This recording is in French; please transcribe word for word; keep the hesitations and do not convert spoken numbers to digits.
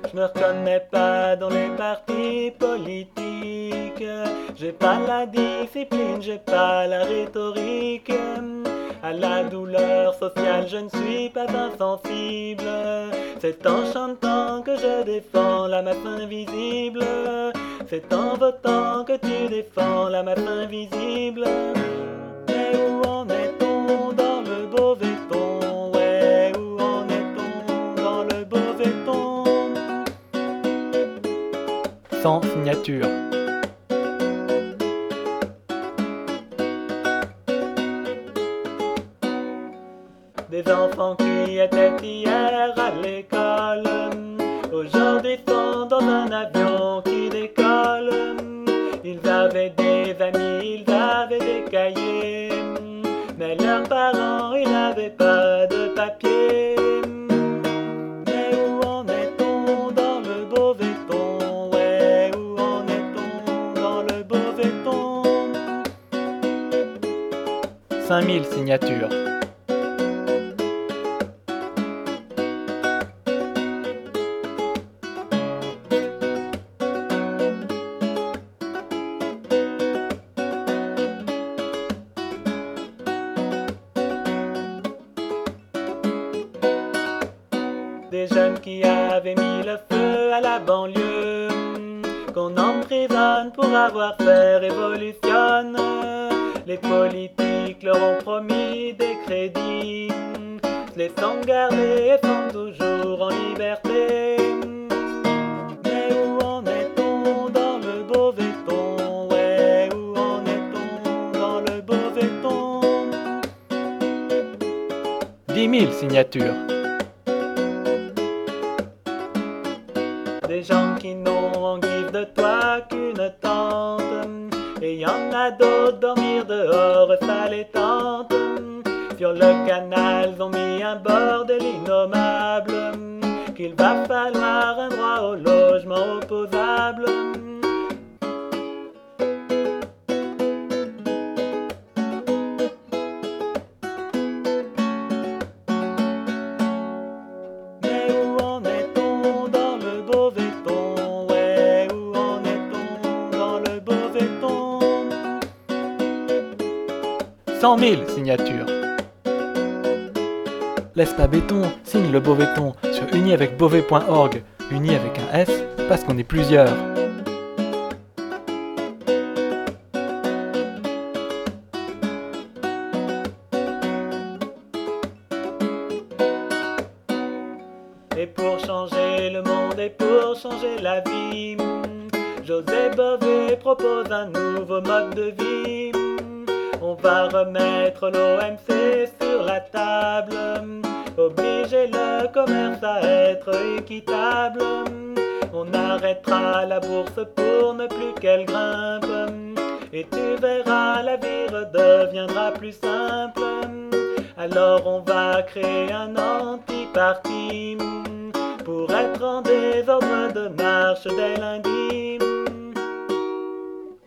Je me reconnais pas dans les partis politiques. J'ai pas la discipline, j'ai pas la rhétorique. À la douleur sociale, je ne suis pas insensible. C'est en chantant que je défends la masse invisible. C'est en votant que tu défends la masse invisible. Mais où en est-on dans le Beauvaiton? Ouais, où en est-on dans le Beauvaiton? Sans signature. Des enfants qui étaient hier à l'école, aujourd'hui sont dans un avion qui décolle. Ils avaient des amis, ils avaient des cahiers, mais leurs parents, ils n'avaient pas de papier. Mais où en est-on dans le Beauvaiton? Ouais, où en est-on dans le Beauvaiton? cinq mille signatures. Des jeunes qui avaient mis le feu à la banlieue, qu'on emprisonne pour avoir fait révolution. Les politiques leur ont promis des crédits, se les sont gardés et sont toujours en liberté. Mais où en est-on dans le Beauvaiton? Ouais, où en est-on dans le Beauvaiton? dix mille signatures. Des gens qui n'ont en guise de toit qu'une tente, et y en a d'autres dormir dehors, ça les tente. Sur le canal, ils ont mis un bordel innommable, qu'il va falloir un droit au logement opposable. Mais où en est-on dans le Beauvaiton? Ouais, où en est-on dans le Beauvaiton? cent mille signatures. Laisse pas béton, signe le Beauvaiton sur uni avec beauvais point org. Uni avec un S, parce qu'on est plusieurs. Et pour changer le monde et pour changer la vie, José Bové propose un nouveau mode de vie. On va remettre l'O M C sur la table, obliger le commerce à être équitable. On arrêtera la bourse pour ne plus qu'elle grimpe, et tu verras la vie redeviendra plus simple. Alors on va créer un anti-parti pour être en désordre de marche dès lundi.